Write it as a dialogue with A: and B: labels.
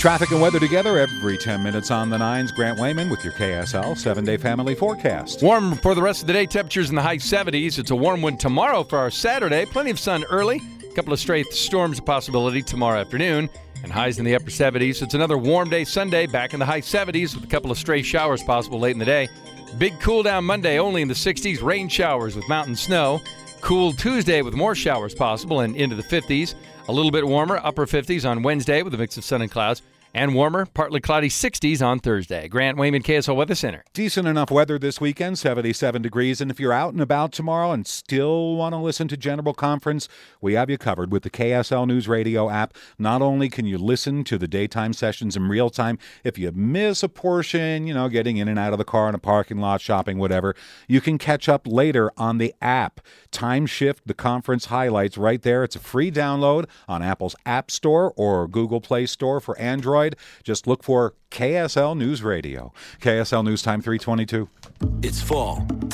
A: Traffic and weather together every 10 minutes on the nines. Grant Wayman with your KSL 7-day family forecast.
B: Warm for the rest of the day. Temperatures in the high 70s. It's a warm one tomorrow for our Saturday. Plenty of sun early. A couple of stray storms a possibility tomorrow afternoon. And highs in the upper 70s. It's another warm day Sunday. Back in the high 70s with a couple of stray showers possible late in the day. Big cool down Monday only in the 60s. Rain showers with mountain snow. Cool Tuesday with more showers possible and into the 50s. A little bit warmer, upper 50s on Wednesday with a mix of sun and clouds. And warmer, partly cloudy 60s on Thursday. Grant Wayman, KSL Weather Center.
A: Decent enough weather this weekend, 77 degrees. And if you're out and about tomorrow and still want to listen to General Conference, we have you covered with the KSL News Radio app. Not only can you listen to the daytime sessions in real time, if you miss a portion, getting in and out of the car in a parking lot, shopping, whatever, you can catch up later on the app. Time shift the conference highlights right there. It's a free download on Apple's App Store or Google Play Store for Android. Just look for KSL News Radio. KSL News Time 322.
C: It's fall.